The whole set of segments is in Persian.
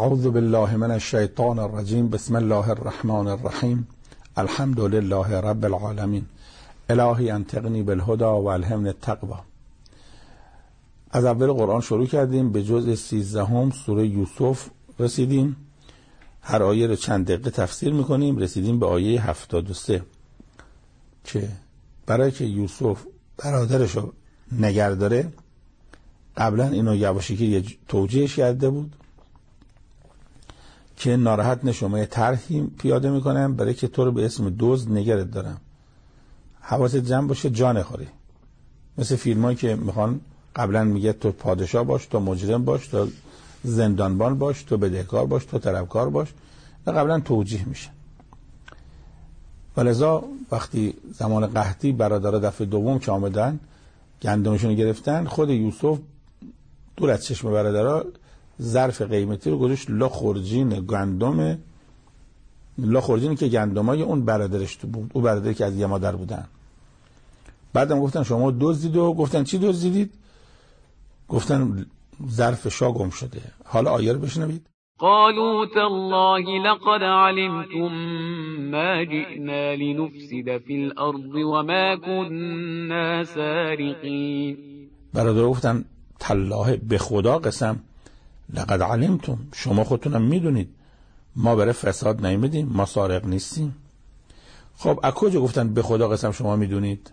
اعوذ بالله من الشیطان الرجیم. بسم الله الرحمن الرحیم. الحمد لله رب العالمین. الهی انطقنی بالهدى و الهمنی التقوی. از اول قرآن شروع کردیم، به جزء 13 سوره یوسف رسیدیم. هر آیه رو چند دقیقه تفسیر میکنیم. رسیدیم به آیه 73 که برای که یوسف برادرش رو نگهداره قبلا اینو یواشکی یه توجیهش کرده بود که ناراحت نشو، یه طرحی پیاده میکنم برای که تو رو به اسم دزد نگرت دارم، حواست جمع باشه جا نخوری. مثل فیلمایی که میخوان قبلا میگه تو پادشاه باش، تو مجرم باش، تو زندانبان باش، تو بدهکار باش، تو طلبکار باش، و قبلا توجیه میشه. ولذا وقتی زمان قحطی برادرها دفعه دوم که آمدن گندمشون گرفتن، خود یوسف دور از چشم برادرها ظرف قیمتی رو گذاشت لا خورجین گندم، لا خورجینی که گندمای اون برادرش تو بود، اون برادری که از یه مادر بودن. بعدم گفتن شما دزدید، و گفتن چی دزدیدید؟ گفتن ظرف شاه گم شده. حالا آیه رو بشنوید. قالوا تالله لقد علمتم ما جئنا لنفسد في الارض وما كنا سارقين. برادر گفتن تالله، به خدا قسم، لقد علمتم، شما خودتونم میدونید ما برای فساد نیومدیم، ما سارق نیستیم. خب از کجا گفتن به خدا قسم شما میدونید؟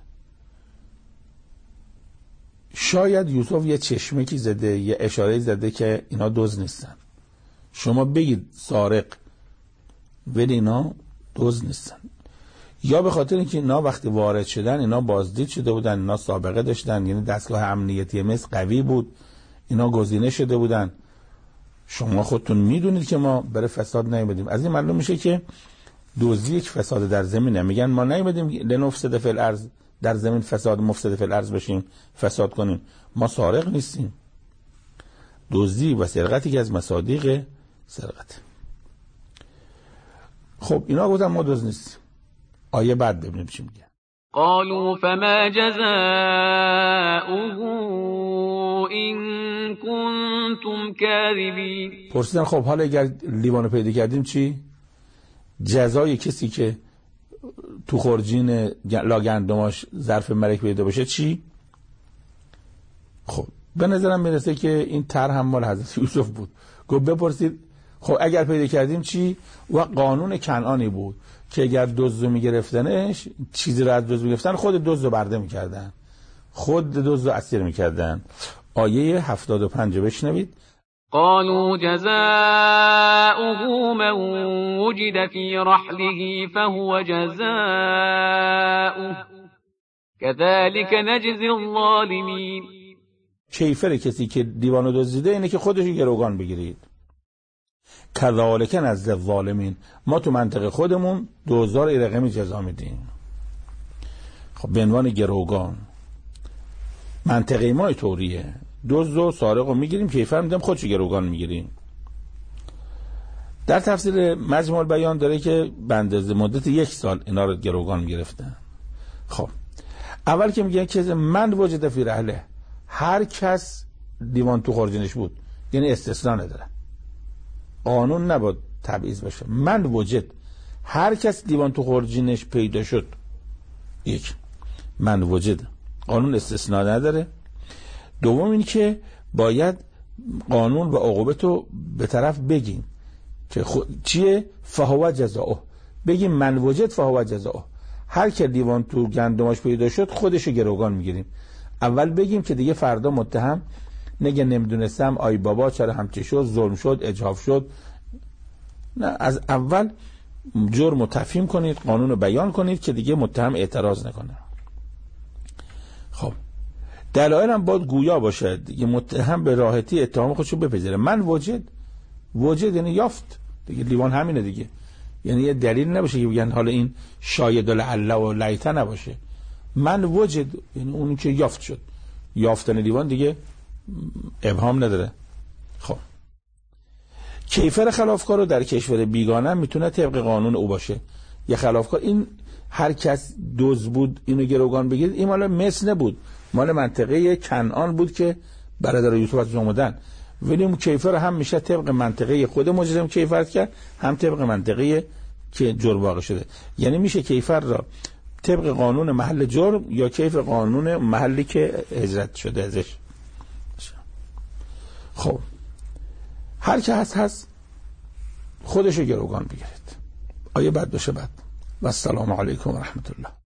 شاید یوسف یه چشمکی زده، یه اشاره زده که اینا دزد نیستن، شما بگید سارق، ولی اینا دزد نیستن. یا به خاطر اینکه اینا وقتی وارد شدن اینا بازدید شده بودن، اینا سابقه داشتن، یعنی دستگاه امنیتی مصر قوی بود، اینا گزینه شده بودن. شما خودتون میدونید که ما برای فساد نیومدیم. از این معلوم میشه که دزدی یک فساد در زمینه. میگن ما نیومدیم لنفسد فی الارض، در زمین فساد مفسد فی الارض بشیم، فساد کنیم. ما سارق نیستیم. دزدی و سرقتی که از مصادیق سرقت. خب اینا گفتن ما دزد نیستیم. آیه بعد ببینیم چی میگه. قالوا فما جزاؤه إن كنتم كاذبين. پرسیدن خب حالا اگر لیوانو پیدا کردیم چی؟ جزای کسی که تو خورجین لاگندماش ظرف ملک پیدا باشه چی؟ خب به نظرم میرسه که این طرح هم مال حضرت یوسف بود. گفت بپرسید خب اگر پیدا کردیم چی؟ و قانون کنعانی بود که اگر دزد میگرفتنش، چیزی رو از دزد میگرفتن، خود دزد رو برده میکردن، خود دزد رو اسیر میکردن. آیه 75 بشنوید. قالوا جزاؤه من وجد في رحله فهو جزاؤه كذلك نجزي الظالمين. کیفر کسی که دیوانو دزدیده اینه که خودش گروگان بگیرید. کذالک نجزی الظالمین، ما تو منطقه خودمون 2000 رقمی جزا میدیم. خب به عنوان گروگان منطقه ما طوریه، دزد و سارق رو میگیریم، کیفر میدیم، خودشو گروگان میگیریم. در تفسیر مجموع البیان داره که بندازه مدت 1 سال اینا رو گروگان میگرفتن. خب اول که میگه که من وجد فی رحله، هر کس دیوان تو خورجینش بود، یعنی استثناء نداره، قانون نباید تبعیض بشه. من وجد، هر کس دیوان تو خورجینش پیدا شد، یک من وجد، قانون استثناء نداره. دوم این که باید قانون و عقوبتو به طرف بگیم که چیه؟ فهو جزاؤه، بگیم من وجد فهو جزاؤه، هر که دیوان تو گندماش پیدا شد خودشو گروگان میگیریم. اول بگیم که دیگه فردا متهم نگه نمیدونستم، آی بابا چرا همچی شد، ظلم شد، اجحاف شد. نه، از اول جرم رو تفهیم کنید، قانون رو بیان کنید که دیگه متهم اعتراض نکنه. خب دلایل هم باید گویا باشه دیگه، متهم به راحتی اتهام خودشو بپذیره. من وجد یعنی یافت دیگه، لیوان همینه دیگه، یعنی یه دلیل نباشه که بگن حالا این شاید و لعل و لیته نباشه. من وجد یعنی اونی که یافت شد، یافتن لیوان دیگه ابهام نداره. خب کیفر خلافکار رو در کشور بیگانه میتونه طبق قانون او باشه. یه خلافکار، این هر کس دزد بود اینو گروگان بگیرید، این مال مصر نبود، مال منطقه کنعان بود که برادر یوسف از اومدن. ولی اون کیفر هم میشه طبق منطقه خود مجرم کیفر کرد، هم طبق منطقه که جرم واقع شده. یعنی میشه کیفر را طبق قانون محل جرم یا کیف قانون محلی که هجرت شده ازش. خب هر که هست خودشو گروگان بگیرید. آیه بعد بشه بعد. و السلام علیکم و رحمت الله.